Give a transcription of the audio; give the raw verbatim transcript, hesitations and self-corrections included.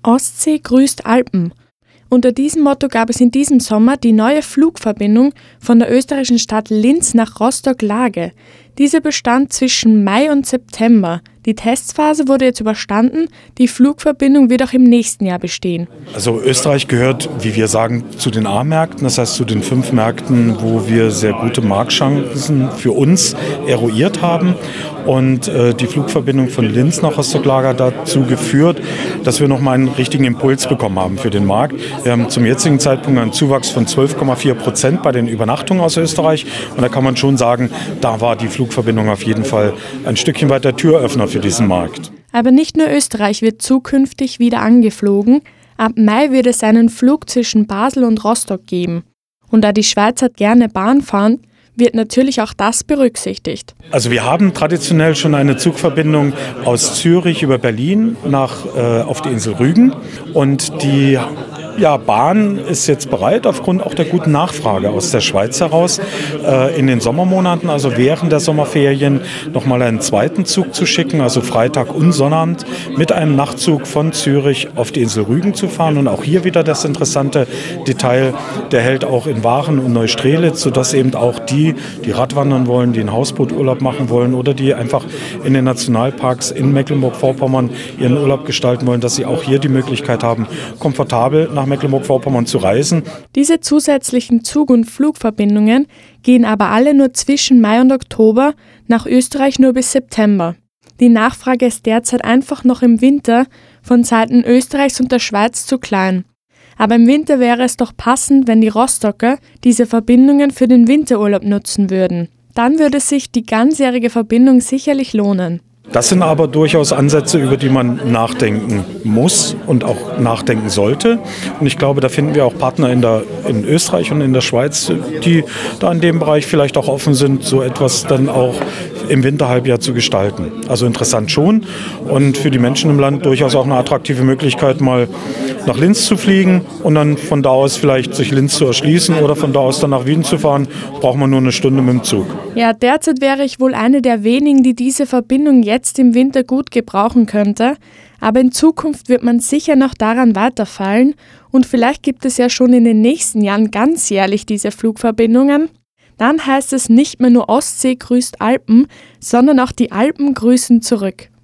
Ostsee grüßt Alpen. Unter diesem Motto gab es in diesem Sommer die neue Flugverbindung von der österreichischen Stadt Linz nach Rostock-Lage. Diese bestand zwischen Mai und September. Die Testphase wurde jetzt überstanden, die Flugverbindung wird auch im nächsten Jahr bestehen. Also Österreich gehört, wie wir sagen, zu den A-Märkten, das heißt zu den fünf Märkten, wo wir sehr gute Marktchancen für uns eruiert haben. Und äh, die Flugverbindung von Linz nach Rostock-Lage hat dazu geführt, dass wir nochmal einen richtigen Impuls bekommen haben für den Markt. Wir haben zum jetzigen Zeitpunkt einen Zuwachs von zwölf Komma vier Prozent bei den Übernachtungen aus Österreich. Und da kann man schon sagen, da war die Flugverbindung auf jeden Fall ein Stückchen weit der Türöffner für diesen Markt. Aber nicht nur Österreich wird zukünftig wieder angeflogen. Ab Mai wird es einen Flug zwischen Basel und Rostock geben. Und da die Schweizer gerne Bahn fahren, wird natürlich auch das berücksichtigt. Also wir haben traditionell schon eine Zugverbindung aus Zürich über Berlin nach, äh, auf die Insel Rügen. Und die ja, Bahn ist jetzt bereit, aufgrund auch der guten Nachfrage aus der Schweiz heraus, äh, in den Sommermonaten, also während der Sommerferien, nochmal einen zweiten Zug zu schicken, also Freitag und Sonnabend, mit einem Nachtzug von Zürich auf die Insel Rügen zu fahren. Und auch hier wieder das interessante Detail, der hält auch in Waren und Neustrelitz, sodass eben auch die, die Radwandern wollen, die einen Hausbooturlaub machen wollen oder die einfach in den Nationalparks in Mecklenburg-Vorpommern ihren Urlaub gestalten wollen, dass sie auch hier die Möglichkeit haben, komfortabel nach Mecklenburg-Vorpommern zu reisen. Diese zusätzlichen Zug- und Flugverbindungen gehen aber alle nur zwischen Mai und Oktober, nach Österreich nur bis September. Die Nachfrage ist derzeit einfach noch im Winter von Seiten Österreichs und der Schweiz zu klein. Aber im Winter wäre es doch passend, wenn die Rostocker diese Verbindungen für den Winterurlaub nutzen würden. Dann würde sich die ganzjährige Verbindung sicherlich lohnen. Das sind aber durchaus Ansätze, über die man nachdenken muss und auch nachdenken sollte. Und ich glaube, da finden wir auch Partner in, der, in Österreich und in der Schweiz, die da in dem Bereich vielleicht auch offen sind, so etwas dann auch im Winterhalbjahr zu gestalten. Also interessant schon und für die Menschen im Land durchaus auch eine attraktive Möglichkeit, mal nach Linz zu fliegen und dann von da aus vielleicht sich Linz zu erschließen oder von da aus dann nach Wien zu fahren, braucht man nur eine Stunde mit dem Zug. Ja, derzeit wäre ich wohl eine der wenigen, die diese Verbindung jetzt im Winter gut gebrauchen könnte. Aber in Zukunft wird man sicher noch daran weiterfallen und vielleicht gibt es ja schon in den nächsten Jahren ganzjährlich diese Flugverbindungen. Dann heißt es nicht mehr nur Ostsee grüßt Alpen, sondern auch die Alpen grüßen zurück.